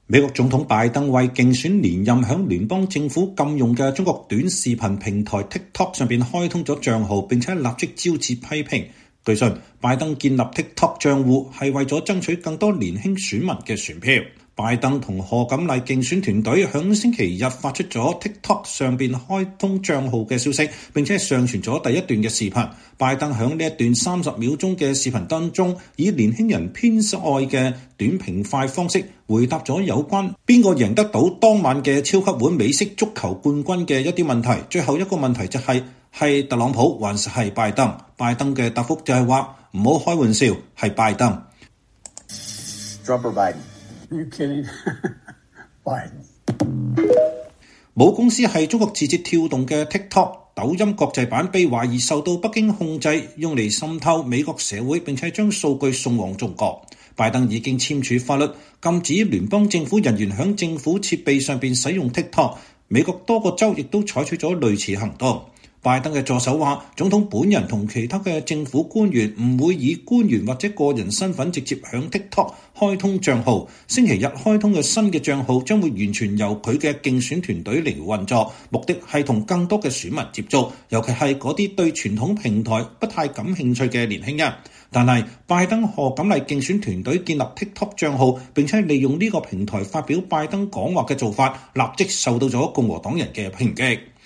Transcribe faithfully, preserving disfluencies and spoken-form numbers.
美國總統拜登為競選連任，響聯邦政府禁用嘅中國短視頻平台 TikTok 上邊開通咗賬號，並且立即招致批評。據信，拜登建立 TikTok 賬戶係為咗爭取更多年輕選民嘅選票。拜登同賀錦麗競選團隊響星期日發出咗 TikTok 上邊開通賬號嘅消息，並且上傳咗第一段嘅視頻。拜登響呢一段三十秒鐘嘅視頻當中，以年輕人偏愛嘅短平快方式回答咗有關邊個贏得到當晚嘅超級碗美式足球冠軍嘅一啲問題。最後一個問題就係、是、係特朗普還是係拜登？拜登嘅答覆就係話唔好開玩笑，係拜登。 Trump or Biden? Are you kidding? Biden. 母公司係中國字節跳動嘅 TikTok， 抖音國際版被懷疑受到北京控制，用嚟滲透美國社會，並且將數據送往中國。拜登已經簽署法律禁止聯邦政府人員響政府設備上邊使用 TikTok， 美國多個州亦都採取咗類似行動。拜登嘅助手話，總統本人同其他嘅政府官員唔會以官員或者個人身份直接響 TikTok 開通賬號。星期日開通嘅新嘅賬號將會完全由佢嘅競選團隊嚟運作，目的係同更多嘅選民接觸，尤其係嗰啲對傳統平台不太感興趣嘅年輕人。但係拜登賀錦麗競選團隊建立 TikTok 賬號，並且利用呢個平台發表拜登講話嘅做法，立即受到咗共和黨人嘅抨擊。